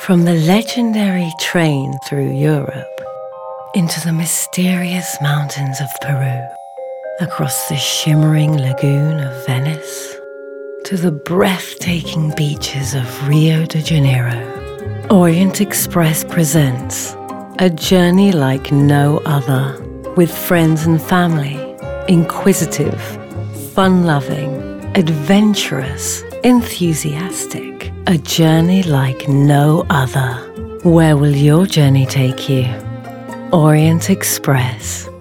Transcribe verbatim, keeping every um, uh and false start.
From the legendary train through Europe into the mysterious mountains of Peru, across the shimmering lagoon of Venice, to the breathtaking beaches of Rio de Janeiro, Orient Express presents a journey like no other, with friends and family, inquisitive, fun-loving, adventurous, enthusiastic. A journey like no other. Where will your journey take you? Orient Express.